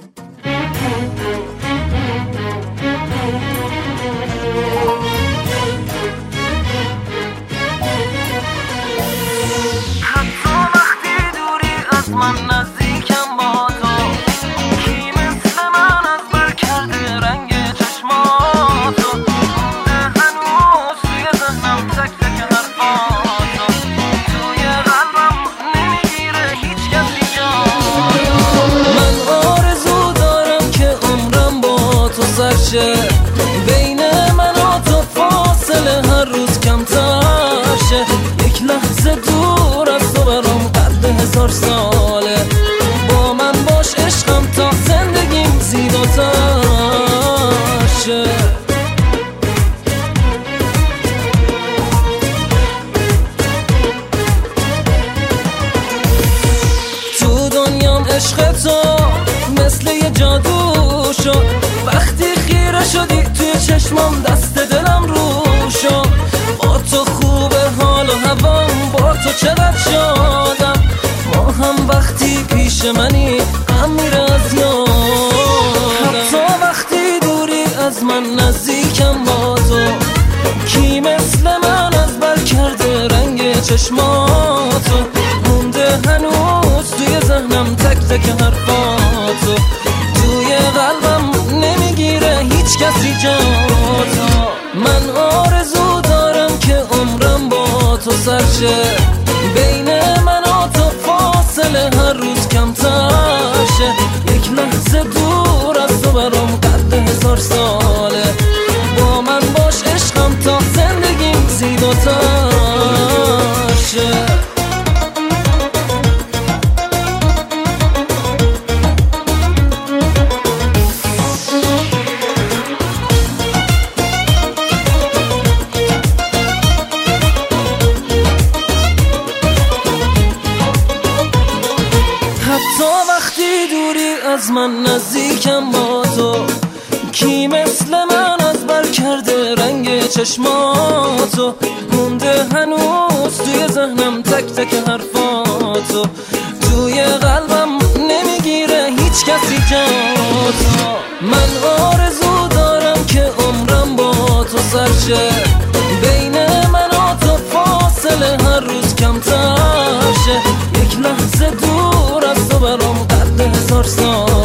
حتی وقتی دوری از من نزدیکم با تو، کی مثل من از بر کرده رنگ چشماتو، مونده هنوز توی ذهنم تک تک حرفاتو، توی قلبم نمیگیره هیچ کسی جاتو. من آرزو دارم که عمرم با تو سر شه، بین من و تو فاصله هر روز کمتر شه، یک لحظه دور از تو برام قد 1000 ساله، با من باش عشقم تا زندگیم زیباتر شه. تو دنیام عشق تو مثل یه جادو شد، وقتی خیره شدی توی چشمام دست دلم رو شد، با تو خوبه حال و هوام، با تو چقدر شادم، ما هم وقتی پیش منی غم میره از یادم. حتی وقتی دوری از من نزدیکم با تو، کی مثل من از بر کرده رنگ چشماتو، مونده هنوز توی ذهنم تک تک حرفاتو، توی قلبم نمیگیره هیچ کسی جاتو. من آرزو دارم که عمرم با تو سر شه، بین من و تو فاصله هر روز کمتر شه، یک لحظه دور از تو برام قد 1000 ساله، با من باش عشقم تا زندگیم زیباتر شه. حتی وقتی دوری از من نزدیکم با تو، کی مثل من از بر کرده رنگ چشماتو، مونده هنوز توی ذهنم تک تک حرفاتو، توی قلبم نمیگیره هیچ کسی جاتو. من آرزو دارم که عمرم با تو سر شه، بین من و تو فاصله هر روز کمتر شه، یک لحظه دور از تو برام قد 1000 سال.